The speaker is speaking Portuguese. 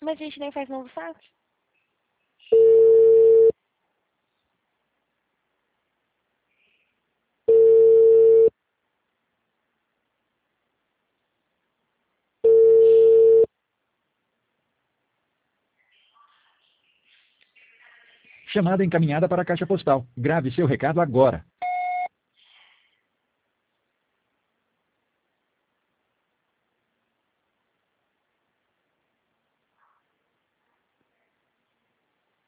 mas a gente nem faz novo saque. Chamada encaminhada para a caixa postal. Grave seu recado agora.